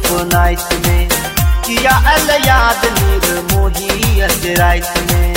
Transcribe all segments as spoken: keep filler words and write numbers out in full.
सपनाइत में किया अल याद नीर मोही अज रात में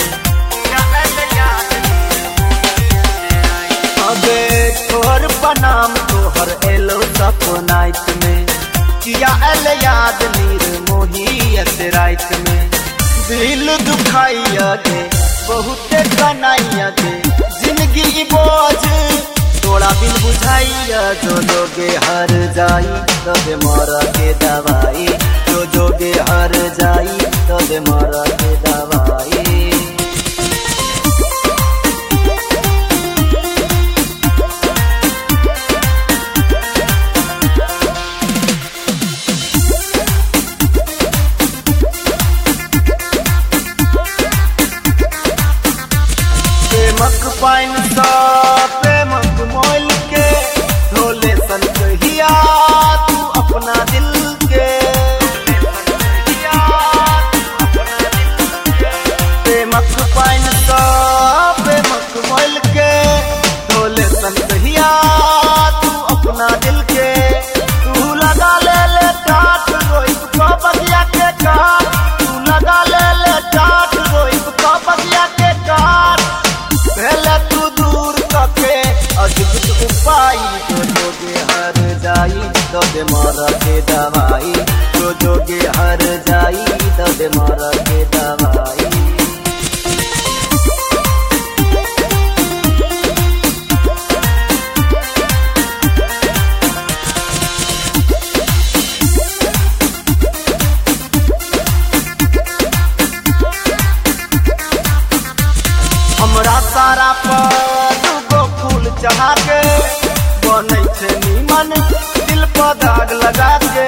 अबे तोहर प्रणाम तोहर एलो सपनाइत में किया अल याद नीर मोही अज रात में दिल दुखाइया गे बहुत कनाइया गे जिंदगी बोझ थोड़ा बिन बुझाइया जो जोगे हर जाई तबे मरा के दवाई जो जोगे हर जाई तबे मरा के दवाई प्रेमक पाइन सा प्रेमक मोल के ढोले सन कहिया तू अपना दिल के प्रेमक पाइन सा प्रेमक मोल के ढोले सन कहिया तू अपना दिल के तू लगा ले ले टाट रोई को बगिया के काट तू लगा ले ले टाट रोई को बगिया के काट पहले तू दूर कके अद्भुत उपाय जो जोगे हर जाई तबे मरा के दवाई जो जोगे हर जाई तबे मरा के दवाई हमरा सारा पर दूगो फूल चढ़ा के बनै छे नीमन दिल पर दाग लगा के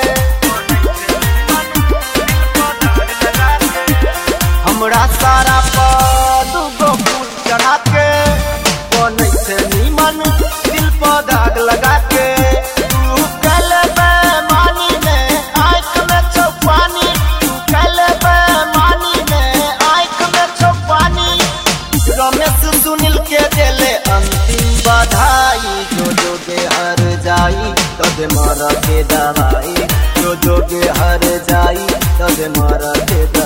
हमरा सारा पर दूगो फूल चढ़ा के बनै छे नीमन दिल पर दाग लगा के तू कल बेमानी में आँख में छौ पानी तू कल बेमानी में आँख में छौ पानी रमेश सुनील के देले अंतिम बधाई जो जोगे हर जाई तबे मरा के दवाई जो जोगे हर जाई तबे मरा के दवाई।